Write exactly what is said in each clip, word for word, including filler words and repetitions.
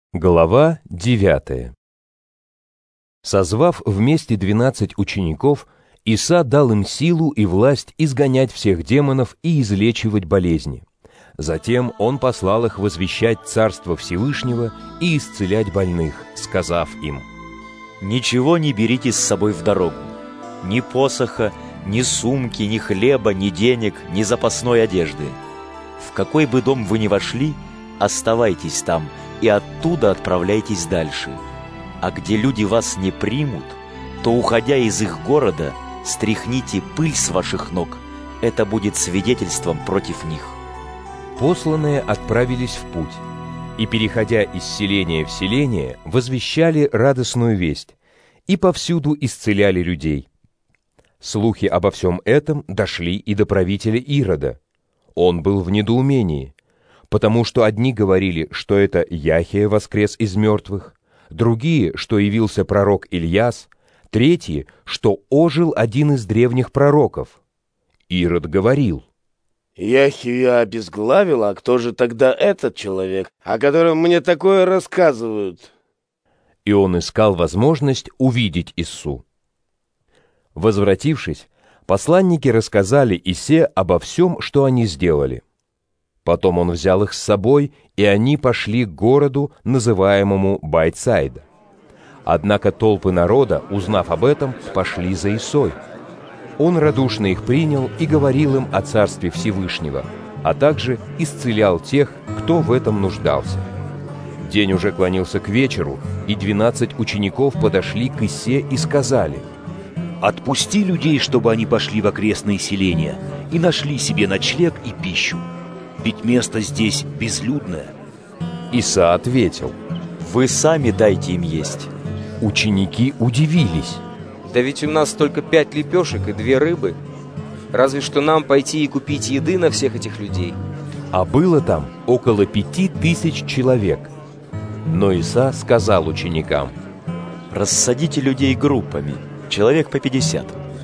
Глава девятая. Созвав вместе двенадцать учеников, Иса дал им силу и власть изгонять всех демонов и излечивать болезни. Затем он послал их возвещать Царство Всевышнего и исцелять больных, сказав им: «Ничего не берите с собой в дорогу, ни посоха, ни сумки, ни хлеба, ни денег, ни запасной одежды. В какой бы дом вы ни вошли, оставайтесь там, и оттуда отправляйтесь дальше. А где люди вас не примут, то, уходя из их города, стряхните пыль с ваших ног. Это будет свидетельством против них». Посланные отправились в путь, и, переходя из селения в селение, возвещали радостную весть, и повсюду исцеляли людей. Слухи обо всем этом дошли и до правителя Ирода. Он был в недоумении, потому что одни говорили, что это Яхия воскрес из мертвых, другие, что явился пророк Ильяс, третьи, что ожил один из древних пророков. Ирод говорил: «Яхию я обезглавил, а кто же тогда этот человек, о котором мне такое рассказывают?» И он искал возможность увидеть Иссу. Возвратившись, посланники рассказали Исе обо всем, что они сделали. Потом он взял их с собой, и они пошли к городу, называемому Байтсайда. Однако толпы народа, узнав об этом, пошли за Исой. Он радушно их принял и говорил им о Царстве Всевышнего, а также исцелял тех, кто в этом нуждался. День уже клонился к вечеру, и двенадцать учеников подошли к Исе и сказали: «Отпусти людей, чтобы они пошли в окрестные селения и нашли себе ночлег и пищу, ведь место здесь безлюдное». Иса ответил: «Вы сами дайте им есть». Ученики удивились. «Да ведь у нас только пять лепешек и две рыбы. Разве что нам пойти и купить еды на всех этих людей». А было там около пяти тысяч человек. Но Иса сказал ученикам: «Рассадите людей группами, человек по пятьдесят».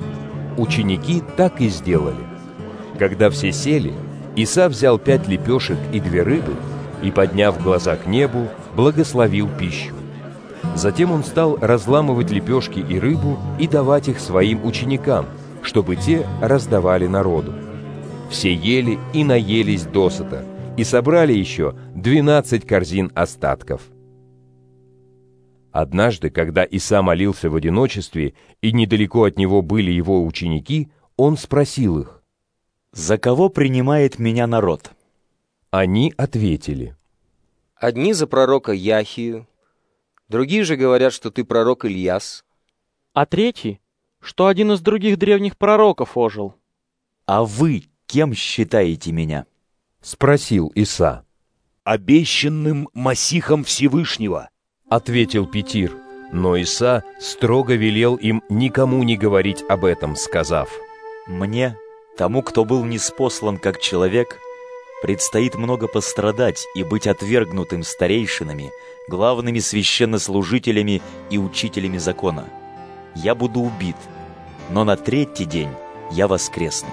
Ученики так и сделали. Когда все сели, Иса взял пять лепешек и две рыбы и, подняв глаза к небу, благословил пищу. Затем он стал разламывать лепешки и рыбу и давать их своим ученикам, чтобы те раздавали народу. Все ели и наелись досыта, и собрали еще двенадцать корзин остатков. Однажды, когда Иса молился в одиночестве, и недалеко от него были его ученики, он спросил их: «За кого принимает меня народ?» Они ответили: «Одни за пророка Яхию, другие же говорят, что ты пророк Ильяс, а третий, что один из других древних пророков ожил». «А вы кем считаете меня?» — спросил Иса. «Обещанным Масихом Всевышнего», — ответил Петир, но Иса строго велел им никому не говорить об этом, сказав: «Мне, тому, кто был ниспослан как человек, предстоит много пострадать и быть отвергнутым старейшинами, главными священнослужителями и учителями закона. Я буду убит, но на третий день я воскресну».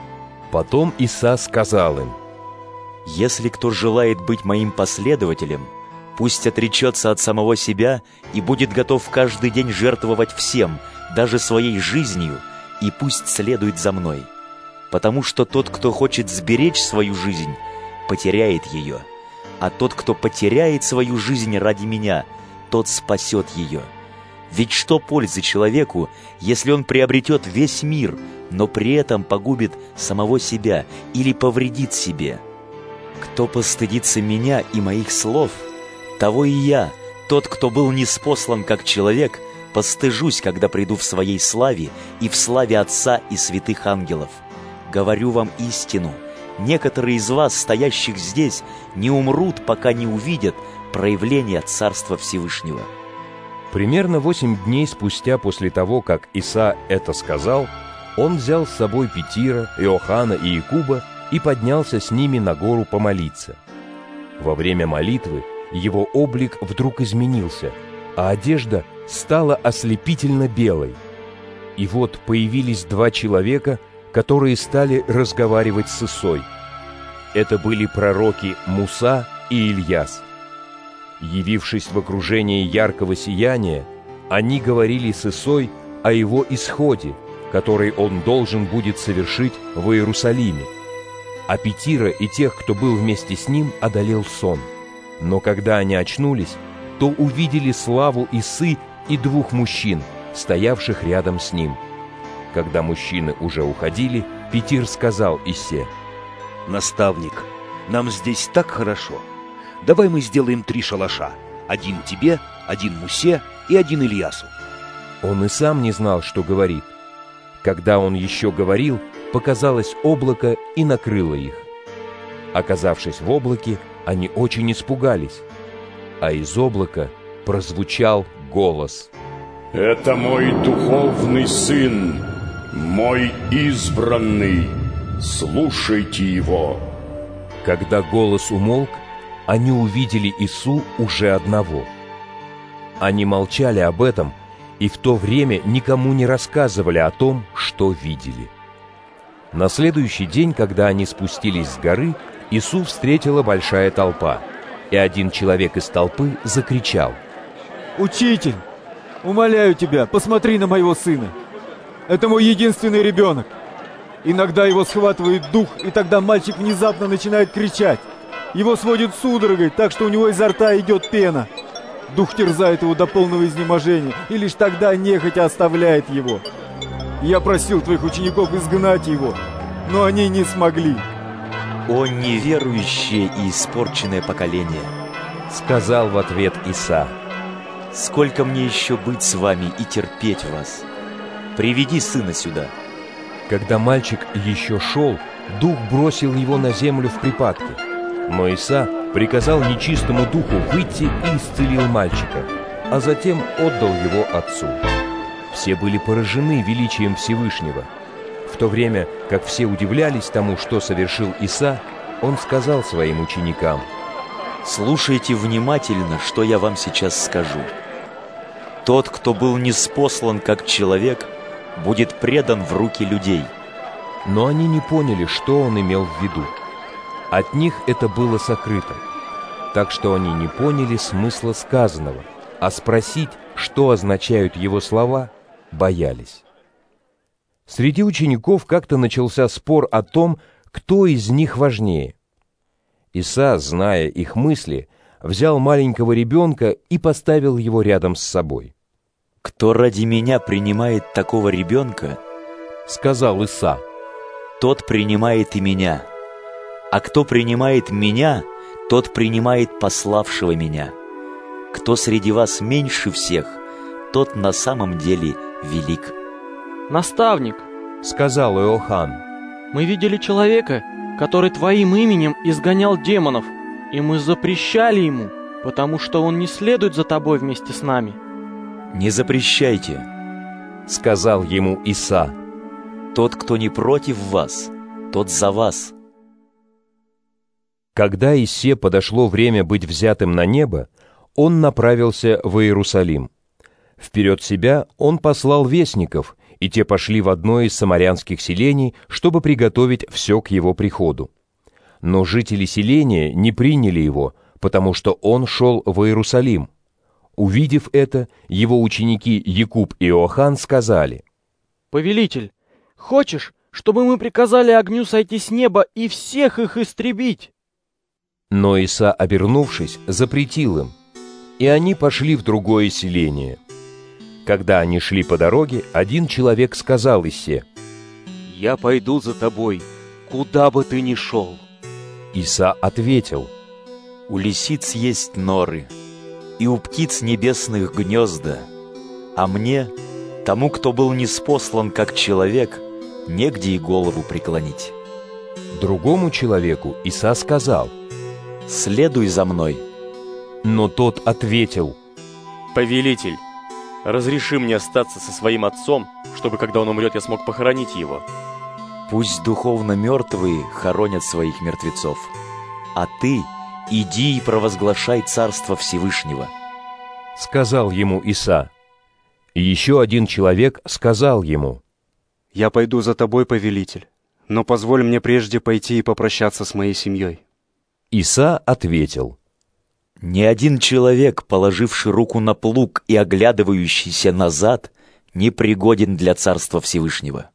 Потом Иса сказал им: «Если кто желает быть моим последователем, пусть отречется от самого себя и будет готов каждый день жертвовать всем, даже своей жизнью, и пусть следует за мной. Потому что тот, кто хочет сберечь свою жизнь, потеряет ее, а тот, кто потеряет свою жизнь ради меня, тот спасет ее. Ведь что пользы человеку, если он приобретет весь мир, но при этом погубит самого себя или повредит себе? Кто постыдится меня и моих слов, того и я, тот, кто был ниспослан как человек, постыжусь, когда приду в своей славе и в славе Отца и святых ангелов. Говорю вам истину, некоторые из вас, стоящих здесь, не умрут, пока не увидят проявление Царства Всевышнего». Примерно восемь дней спустя после того, как Иса это сказал, он взял с собой Петира, Иохана и Якуба и поднялся с ними на гору помолиться. Во время молитвы его облик вдруг изменился, а одежда стала ослепительно белой. И вот появились два человека, которые стали разговаривать с Исой. Это были пророки Муса и Ильяс. Явившись в окружении яркого сияния, они говорили с Исой о его исходе, который он должен будет совершить в Иерусалиме. А Петира и тех, кто был вместе с ним, одолел сон. Но когда они очнулись, то увидели славу Исы и двух мужчин, стоявших рядом с ним. Когда мужчины уже уходили, Петир сказал Исе: «Наставник, нам здесь так хорошо. Давай мы сделаем три шалаша. Один тебе, один Мусе и один Ильясу». Он и сам не знал, что говорит. Когда он еще говорил, показалось облако и накрыло их. Оказавшись в облаке, они очень испугались. А из облака прозвучал голос: «Это мой духовный сын, мой избранный, слушайте его». Когда голос умолк, они увидели Ису уже одного. Они молчали об этом и в то время никому не рассказывали о том, что видели. На следующий день, когда они спустились с горы, Ису встретила большая толпа, и один человек из толпы закричал: «Учитель, умоляю тебя, посмотри на моего сына. Это мой единственный ребенок. Иногда его схватывает дух, и тогда мальчик внезапно начинает кричать. Его сводит судорогой, так что у него изо рта идет пена. Дух терзает его до полного изнеможения, и лишь тогда нехотя оставляет его. Я просил твоих учеников изгнать его, но они не смогли». «О неверующее и испорченное поколение!» — сказал в ответ Иса. «Сколько мне еще быть с вами и терпеть вас? Приведи сына сюда». Когда мальчик еще шел, дух бросил его на землю в припадке. Но Иса приказал нечистому духу выйти и исцелил мальчика, а затем отдал его отцу. Все были поражены величием Всевышнего. В то время, как все удивлялись тому, что совершил Иса, он сказал своим ученикам: «Слушайте внимательно, что я вам сейчас скажу. Тот, кто был ниспослан как человек, будет предан в руки людей». Но они не поняли, что он имел в виду. От них это было сокрыто, так что они не поняли смысла сказанного, а спросить, что означают его слова, боялись. Среди учеников как-то начался спор о том, кто из них важнее. Иса, зная их мысли, взял маленького ребенка и поставил его рядом с собой. «Кто ради меня принимает такого ребенка, — сказал Иса, — тот принимает и меня. А кто принимает меня, тот принимает пославшего меня. Кто среди вас меньше всех, тот на самом деле велик». «Наставник, — сказал Иохан, — мы видели человека, который твоим именем изгонял демонов, и мы запрещали ему, потому что он не следует за тобой вместе с нами». «Не запрещайте, — сказал ему Иса. Тот, кто не против вас, тот за вас». Когда Исе подошло время быть взятым на небо, он направился в Иерусалим. Вперед себя он послал вестников, и те пошли в одно из самарянских селений, чтобы приготовить все к его приходу. Но жители селения не приняли его, потому что он шел в Иерусалим. Увидев это, его ученики Якуб и Иохан сказали: «Повелитель, хочешь, чтобы мы приказали огню сойти с неба и всех их истребить?» Но Иса, обернувшись, запретил им, и они пошли в другое селение. Когда они шли по дороге, один человек сказал Исе: «Я пойду за тобой, куда бы ты ни шел». Иса ответил: «У лисиц есть норы, и у птиц небесных гнезда, а мне, тому, кто был ниспослан как человек, негде и голову преклонить». Другому человеку Иса сказал: «Следуй за мной». Но тот ответил: «Повелитель, разреши мне остаться со своим отцом, чтобы, когда он умрет, я смог похоронить его». «Пусть духовно мертвые хоронят своих мертвецов, а ты иди и провозглашай царство Всевышнего», — сказал ему Иса. И еще один человек сказал ему: «Я пойду за тобой, повелитель, но позволь мне прежде пойти и попрощаться с моей семьей». Иса ответил: Ни один человек, положивший руку на плуг и оглядывающийся назад, не пригоден для Царства Всевышнего.